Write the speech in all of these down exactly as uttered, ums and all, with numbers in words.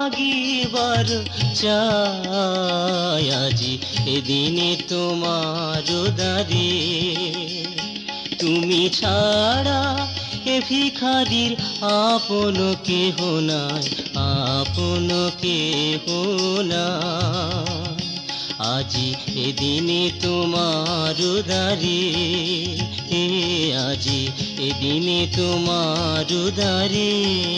মাগিবার চাই আজি এদিনে তোমার উদারে। তুমি ছাড়া এ ভিখারির আপন কেহ নাই, আপন কেহ নাই। আজি এদিনে তোমার উদারে, এ আজি এদিনে তোমার উদারে।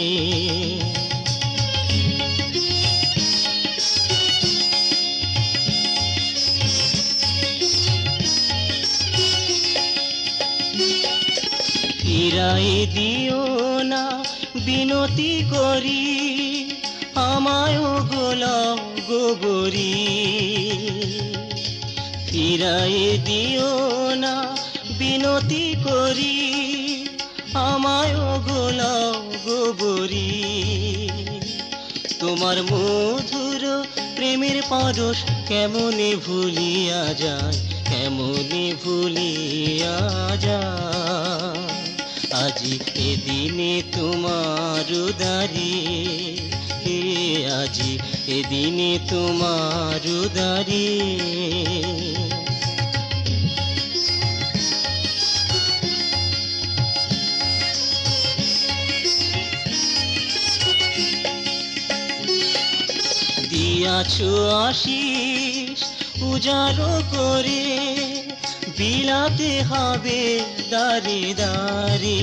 ফিরাই দিও না বিনতি করি, আমায় গোলাম গোবরি। ফিরাই দিও না বিনতি করি, আমায় গোলাম গোবরি। তোমার মধুর প্রেমের পরশ কেমনে ভুলিয়া যায়, কেমনে ভুলিয়া যায়। আজি এদিনে তোমার উদারে, হে আজি এদিনে তোমার উদারে। দিয়াছো আশিস উজাড় করে, বিলাতে হবে দারে দারে।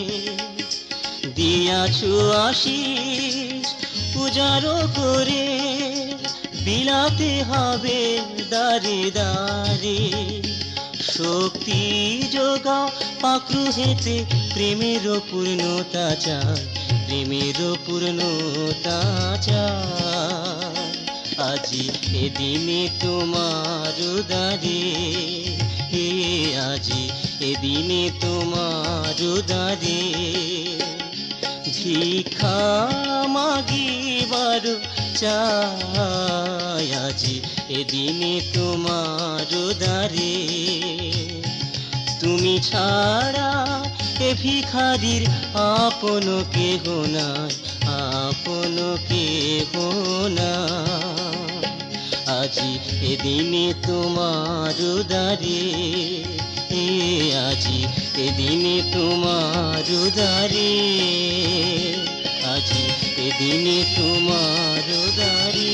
দিয়াছো আশিস উজাড় করে, বিলাতে হবে দারে দারে। শক্তি যোগাও পাখরু হেতে, প্রেমের পূর্ণতা চায়, প্রেমের পূর্ণতা চায়। আজি এদিনে তোমার উদারে, হে আজি এদিনে তোমার উদারে। ভিক্ষা মাগিবার চাই আজি এদিনে তোমার উদারে। তুমি ছাড়া এ ভিখারির আপন কেহ নাই, আপন কেহ নাই। আজি এদিনে তোমার উদারে, এ আজি এদিনে তোমার উদারে। আজি এদিনে তোমার উদারে।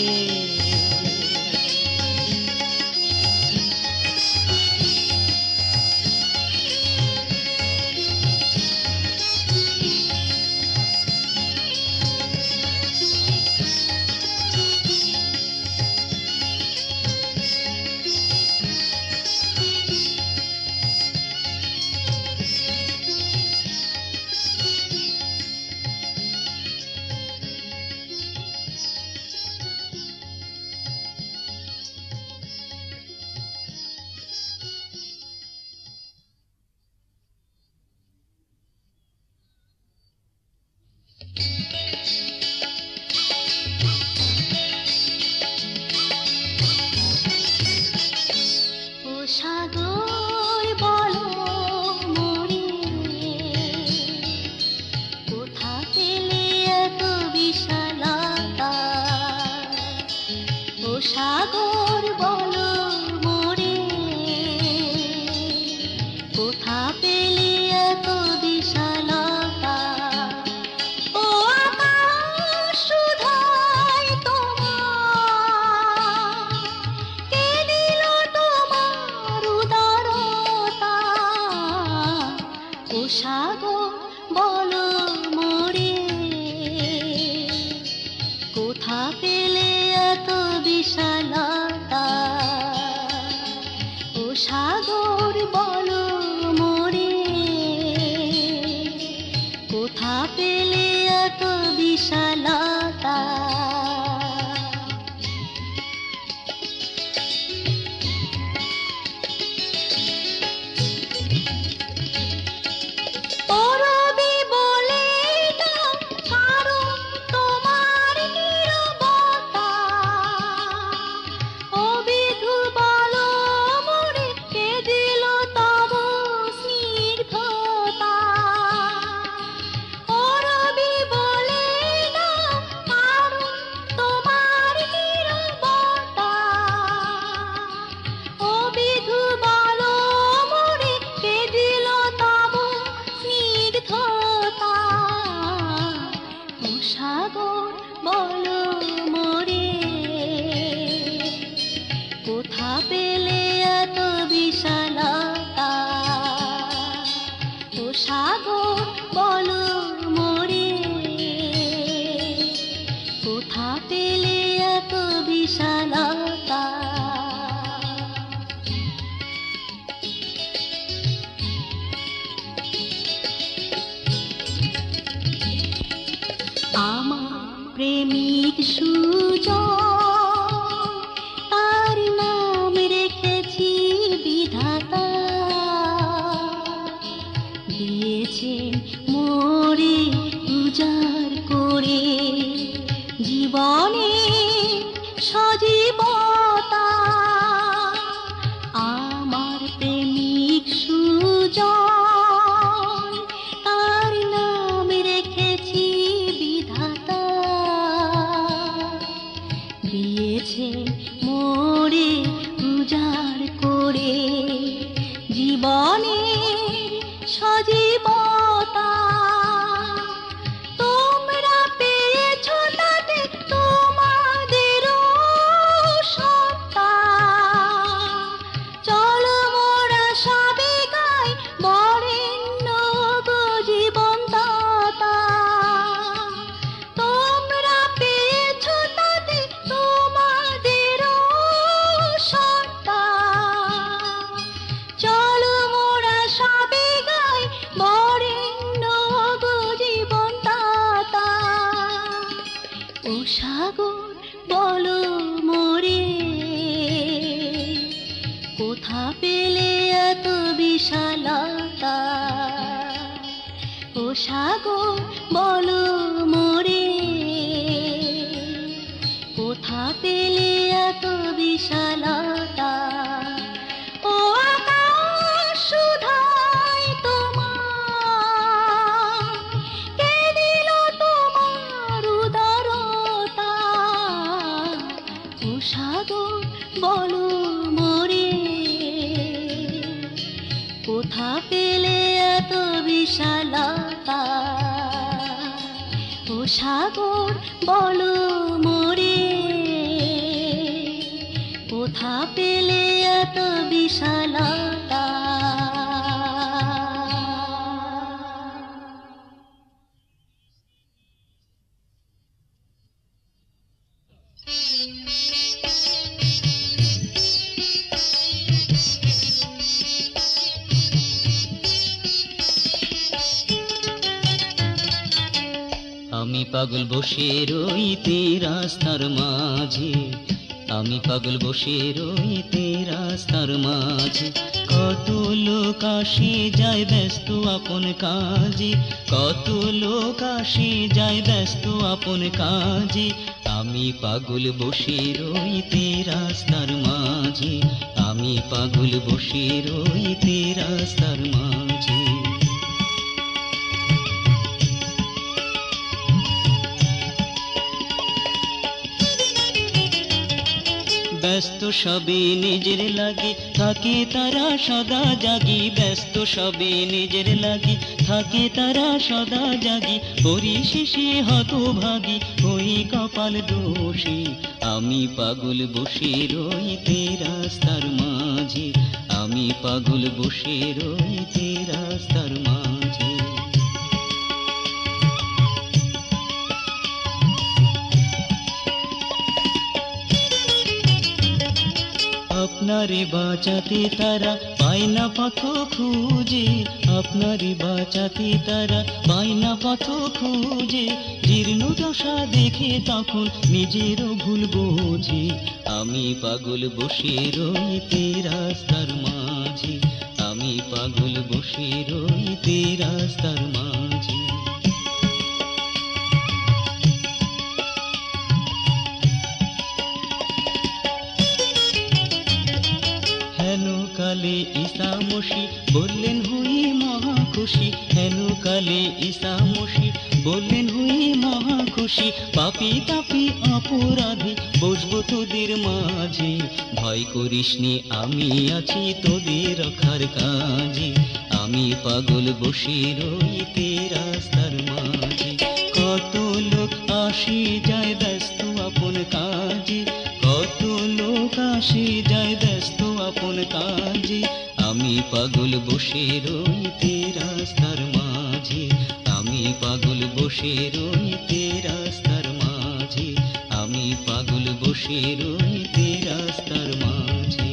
সাগর বলো মোরে কোথা পেলে এত বিশালতা, ও সাগর বলো মোরে কোথা পেলে এত বিশালতা। আমার প্রেমিক সুজন তার নাম রেখেছি বিধাতা, দিয়েছেন মোরে উজাড় করে জীবনে সজীবতা। আমার প্রেমিক সুজন তার নাম রেখেছি বিধাতা, দিয়েছে মোরে উজাড় করে জীবনের সজীবতা। তোমরা পেয়েছ তাতে তোমাদেরও সত্তা, চলো মোরা সবে গাই বরেণ্য গো জীবন্ততা। তোমরা পেয়েছ তাতে তোমাদেরও সত্তা, চলো মোরা সবে গাই বরেণ্য গো জীবন্ততা। ও সাগর বলো মোরে কোথা পেলে এত বিশালতা, ও সাগর বলো মোরে কোথা পেলে এত বিশালতা। ও আকাশ শুধাই তোমার কে দিল তোমার উদারতা, ও সাগর বলো মোরে কোথা পেলে এত বিশালতা। ও সাগর বলো মোরে কোথা পেলে এত বিশালতা। আমি পাগল বসে রইতে রাস্তার মাঝে, আমি পাগল বসে রইতে রাস্তার মাঝে। কত লোক আসে যায় ব্যস্ত আপন কাজে, কত লোক আসে যায় ব্যস্ত আপন কাজে। আমি পাগল বসে রইতে রাস্তার মাঝে, আমি পাগল বসে রইতে রাস্তার মাঝে। ব্যস্ত সবে নিজের লাগি থাকে তারা সদা জাগি, ব্যস্ত সবে নিজের লাগি থাকে তারা সদা জাগি। পরিশেষে হতভাগী ওই কপাল দোষী, আমি পাগল বসে রইতে রাস্তার মাঝে, আমি পাগল বসে রইতে রাস্তার মাঝে। আপনারে বাঁচাতে তারা পায় না পথ খুঁজে, আপনারে বাঁচাতে তারা পায় না পথ খুঁজে। জীর্ণ দশা দেখে তখন নিজেরও ভুল বোঝে, আমি পাগল বসে রইতে রাস্তার মাঝে, আমি পাগল বসে রইতে রাস্তার মাঝে। হেন কালে ঈসা মসি বললেন হুই মহা খুশি, হেন কালে ঈসা মসি বললেন হুই মহা খুশি। পাপী তাপী অপরাধী বসবো তোদের মাঝে, ভয় করিসনি আমি আছি তোদের রক্ষার কাজে। আমি পাগল বসে রইতে রাস্তার মাঝে, কত লোক আসি যায় ব্যস্ত আপন কাজে, কত লোক আসি যায় ব্যস্ত আপন কাজে, আমি পাগল বসে রইতে রাস্তার মাঝে, আমি পাগল বসে রইতে রাস্তার মাঝে, আমি পাগল বসে রইতে রাস্তার মাঝে।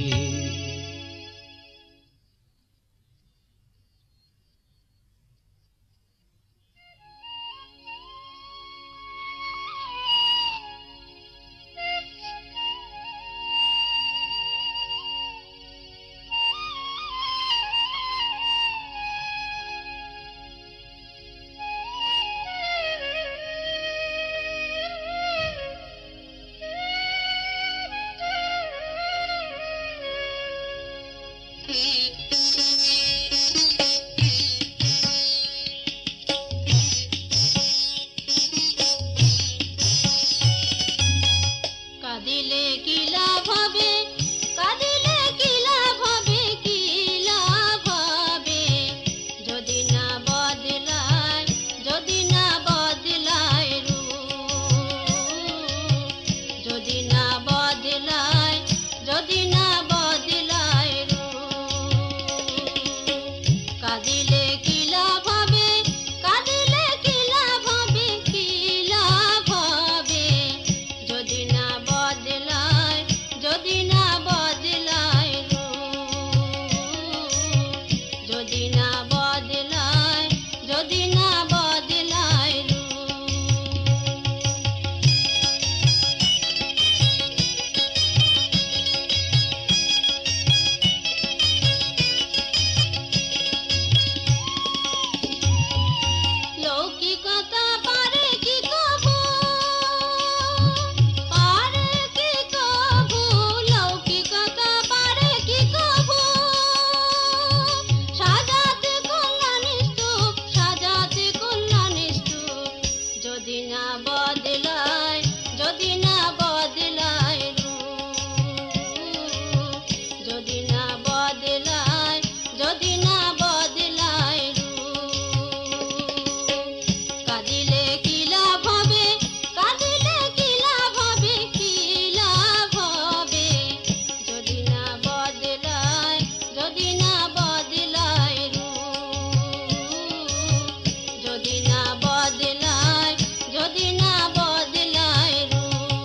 কাঁদিলে কি লাভ হবে, কাঁদিলে কি লাভ হবে, কি লাভ হবে, যদি না বদলায়, যদি না বদলায় রূপ, যদি না বদলায়, যদি না বদলায় রূপ। কাঁদিলে কি লাভ হবে, কাঁদিলে কি লাভ হবে, কি লাভ হবে, যদি না বদলায়, যদি না বদলায় রূপ, যদি না বদলায়, যদি না বদলায় রূপ। লৌকিকতা পারে কি কবু, পারে কি কবু, লৌকিকতা পারে কি কবু, সাজাতে কল্যাণী স্তূপ, সাজাতে কল্যাণী স্তূপ, যদি না বদলায়, যদি না বদলায় রূপ, যদি না বদলায়, যদি না বদলায় রূপ। কাঁদিলে কি লাভ হবে, কাঁদিলে কি লাভ হবে, কি লাভ হবে, যদি না বদলায়, যদি না বদলায় রূপ, যদি না বদলায়, যদি না বদলায় রূপ।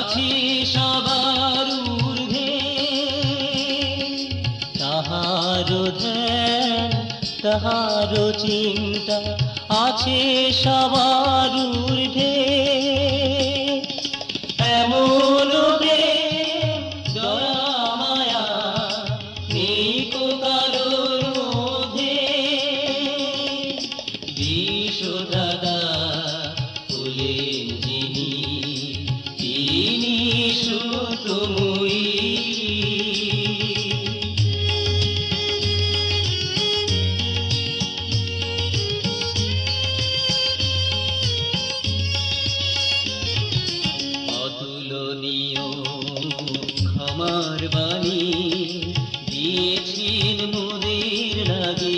আছে সবার ঊর্ধ্বে, তাহারো ধ্যান তাহারো চিন্তা আছে সবার ঊর্ধ্বে। এমন প্রেম দয়া মায়া নেই কো কারোর মধ্যে, বিশ্বদাতা হলেন যিনি তিনি সুতময়ী। অতুলনীয় ক্ষমার বাণী দিয়েছেন মোদের লাগি,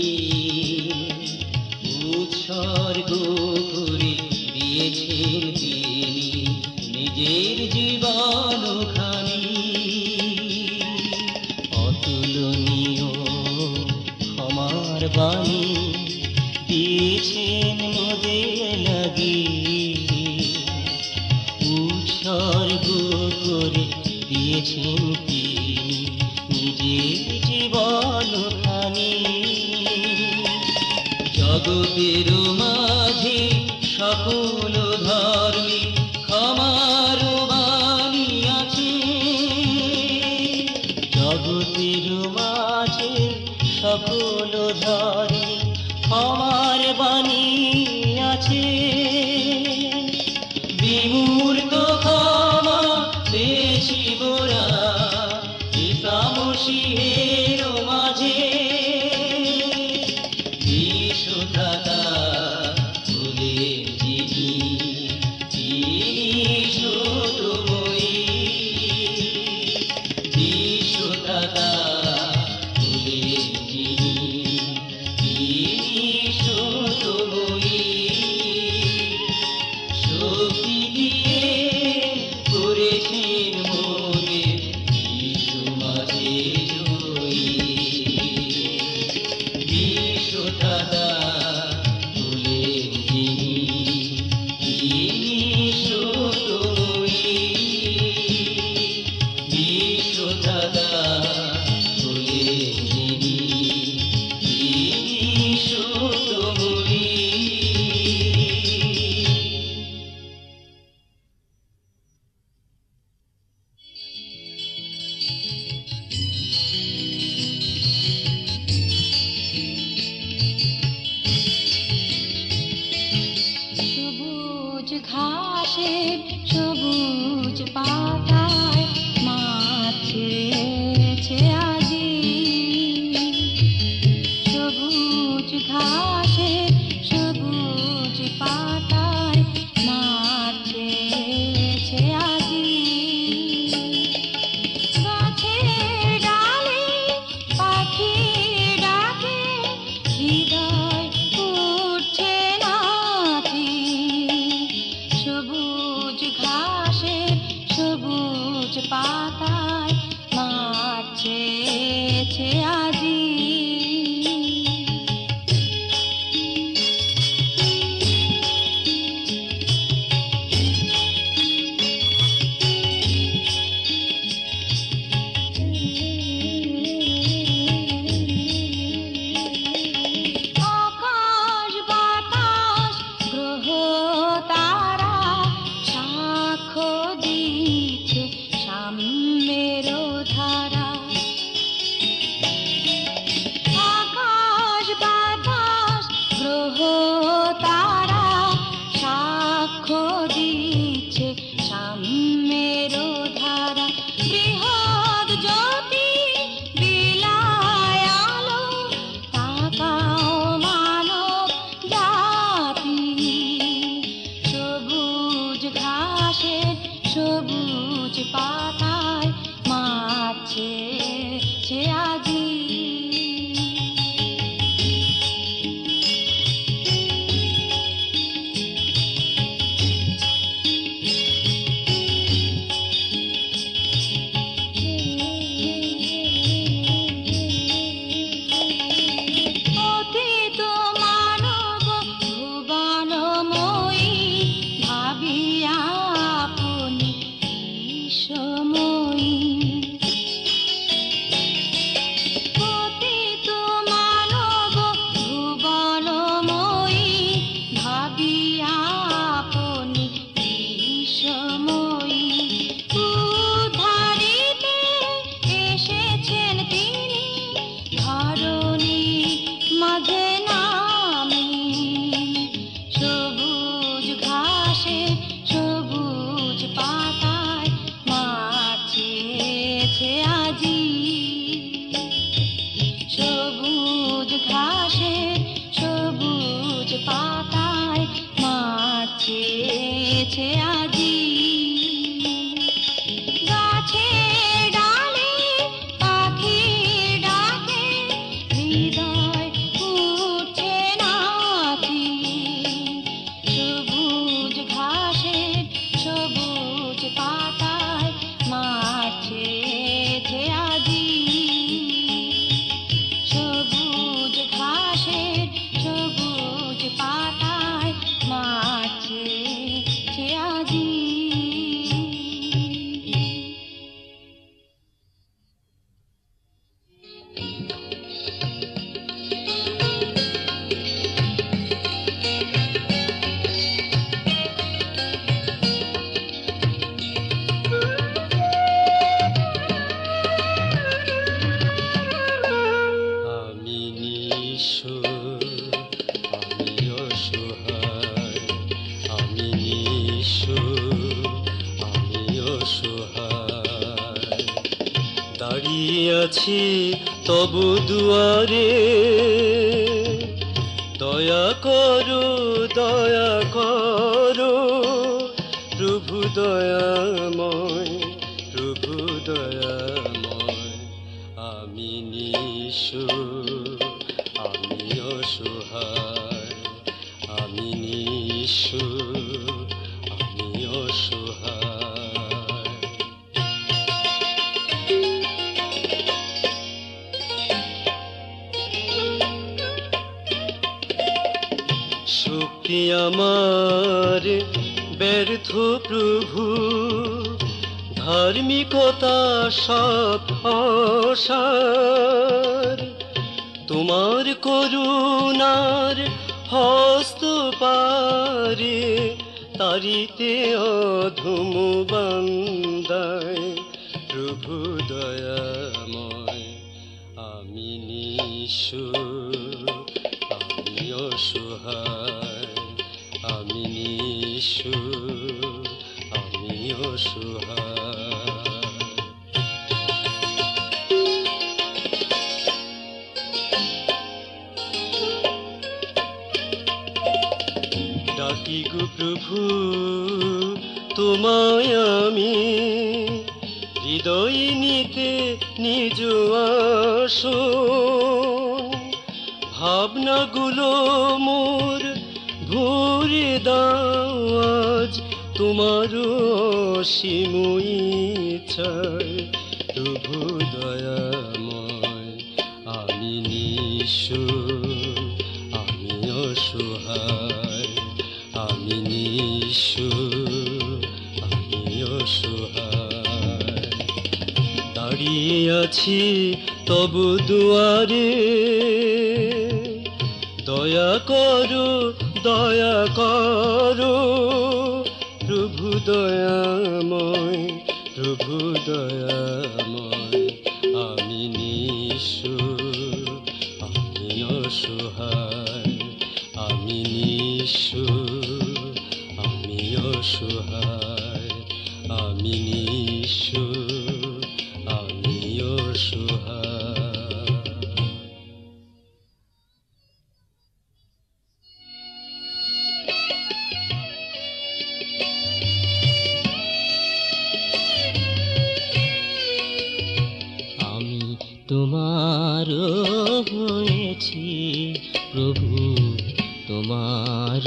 উৎসর্গ করে দিয়েছেন তিনি নিজের জীবন খানি। অতুলনীয় ক্ষমার বাণী দিয়েছেন মোদের লাগি, উৎসর্গ করে দিয়েছেন তিনি নিজের জীবন খানি। জগতের মাঝে সকল ধর্মে ক্ষমার বাণী আছে, জগতের মাঝে সকল ধর্মে ক্ষমার বাণী আছে। বিমূর্ত ক্ষমা পেয়েছি মোরা ঈসা মসীহের মাঝে, বিশ্বদাতা হলেন যিনি তিনি সুতময়ী। বিশ্বদাতা হলেন যিনি তিনি সুতময়ী। শক্তি দিয়ে করেছেন মোদের যিশু মাঝে জয়ী, বিশ্বদাতা হলেন যিনি তিনি সুতময়ী। বিশ্বদাতা হলেন যিনি তিনি সুতময়ী। সবুজ ঘাসের সবুজ পাতায় মাছ ছেড়েছে আজি, সবুজ ঘাসের সবুজ পাতায় মাছ ছেড়েছে আজি। গাছের ডালে পাখি ডাকে হৃদয় উঠছে নাচি, সবুজ ঘাসের সবুজ পাতায় মাছ ছেড়েছে আজি। আকাশ বাতাস গ্রহ তারা সাক্ষ্য দিচ্ছে সাম্যের ধারা। আকাশ বাতাস গ্রহ তারা সাক্ষ্য দিচ্ছে সাম্যের ধারা। বৃহৎ জ্যোতি বিলায় আলো, তাকাও মানব জাতি, সবুজ ঘাসের সবুজ পাতায় মাছ ছেড়েছে আজি। অতীত মানব ভুবনময়ী ভাবিয়া আপনি বিশ্বময়ী পতিত মানব ভুবনময়ী ভাবিয়া আপনি বিশ্বময়ী উদ্ধারিতে এসেছেন তিনি ধরণী মাঝে নামি সবুজ ঘাসে সবুজ পাতায় মাছেছে আজি সবুজ ঘাসে সবুজ পাতায় মাছেছে আজি গাছের ডালে পাখির ডাকে হৃদয় উঠছে নাচি সবুজ ঘাসের সবুজ পাতায় মাছেছে আজি সবুজ ঘাসের সবুজ পাতায় মাছেছে আজি আমি নিঃস্ব আমি অসহায় আমি নিঃস্ব আমি অসহায় দাঁড়িয়ে আছি তবু দুয়ারে দয়া করো দয়া করো প্রভু দয়াময় প্রভু দয়াময় আমি নিঃস্ব আমি অসহায় আমি নিঃস্ব আমি অসহায় শক্তি আমার ব্যর্থ প্রভু ধার্মিকতা সব অসার তোমার করুণার হস্ত পারে তারিতে অধম বান্দায় প্রভু দয়াময় আমি নিঃস্ব আমি অসহায় আমি নিঃস্ব আমি অসহায় ডাকি গো প্রভু তোমায় আমি হৃদয় নিতে নিজ আসন ভাবনাগুলো মোর ভরে দাও আজ তোমার অসীম ইচ্ছায় প্রভু দয়াময় আমি নিঃস্ব আমি অসহায় আমি নিঃস্ব আমি অসহায় দাঁড়িয়ে আছি তবু দুয়ারে দয়া করো দয়া করো প্রভু দয়াময় প্রভু দয়াময় আমি নিঃস্ব আমি অসহায় আমি নিঃস্ব আমি অসহায় আমি নিঃস্ব আমি অসহায় আমি তোমার হয়েছি প্রভু তোমার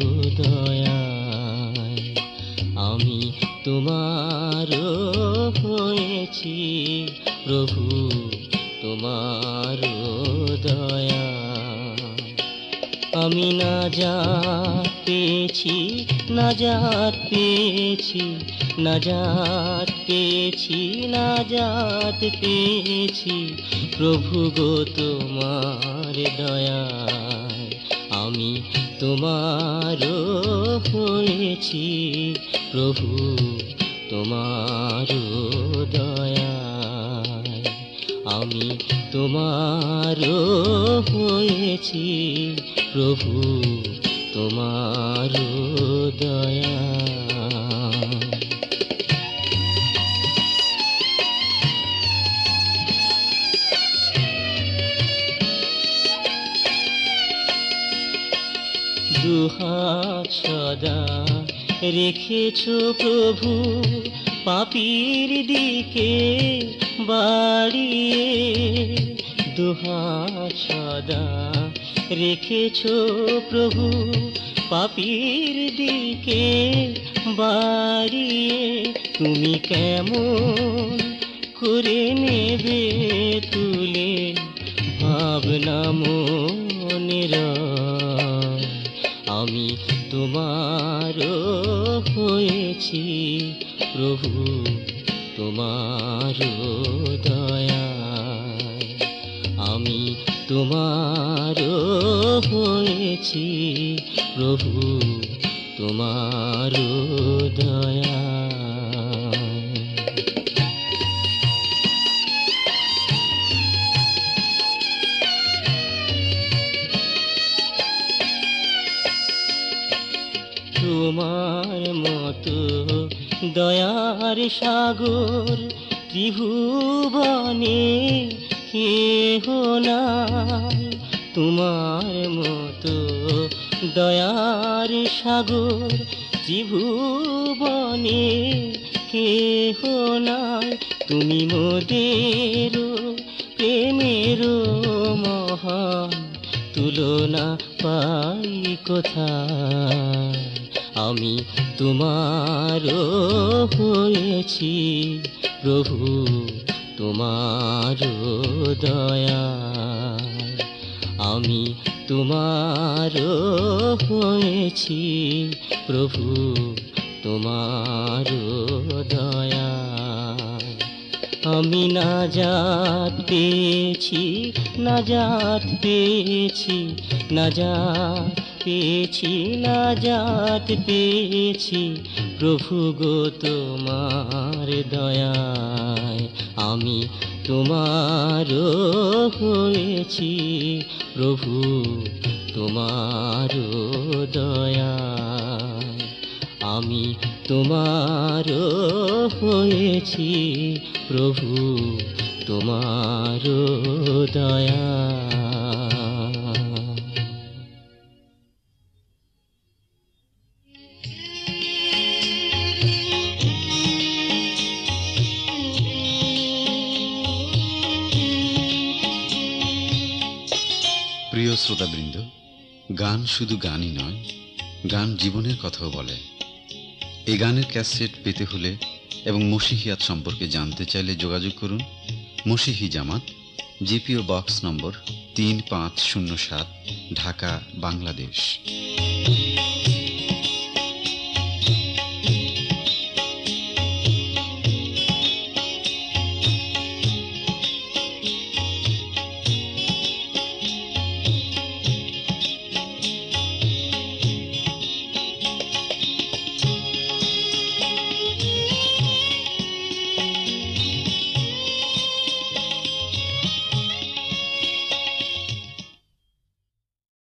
দয়ায় আমি তোমার হয়েছি প্রভু তোমার দয়ায় আমি নাজাত পেয়েছি, নাজাত পেয়েছি, নাজাত পেয়েছি, নাজাত পেয়েছি, প্রভু গো তোমার দয়ায় আমি তোমার হয়েছি, প্রভু তোমার দয়ায় আমি তোমার হয়েছি, প্রভু তোমার দয়ায়। দুহাত সদা রেখেছ প্রভু পাপীর দিকে বাড়িয়ে, দুহাত সদা রেখেছ প্রভু পাপীর দিকে বাড়িয়ে, তুমি কেমন করে নেবে তুলে ভাবনা মনের, আমি তোমার হয়েছি, প্রভু তোমার দয়ায় আমি তোমার হয়েছি, প্রভু তোমার দয়ায়। তোমার মতো দয়ার সাগর ত্রিভুবনে কেহ নাই, তোমার মতো দয়ার সাগর ত্রিভুবনে কেহ নাই, তুমি মোদের প্রেমের মহান তুলনা পাই কোথায়, আমি তোমার হয়েছি, প্রভু তোমার দয়ায় আমি তোমার হয়েছি, প্রভু তোমার দয়ায় আমি নাজাত পেয়েছি, নাজাত পেয়েছি, নাজাত পেয়েছি, নাজাত পেয়েছি, প্রভু গো তোমার দয়ায় আমি তোমার হয়েছি, প্রভু তোমার দয়ায় আমি তোমার হয়েছি, প্রভু তোমার দয়ায়। প্রিয় শ্রোতাবৃন্দ, গান শুধু গানই নয়, গান জীবনের কথাও বলে। এই গানের ক্যাসেট পেতে হলে এবং মসিহিয়াত সম্পর্কে জানতে চাইলে যোগাযোগ করুন মসিহি জামাত, জিপিও বক্স নম্বর তিন পাঁচ শূন্য সাত, ঢাকা, বাংলাদেশ।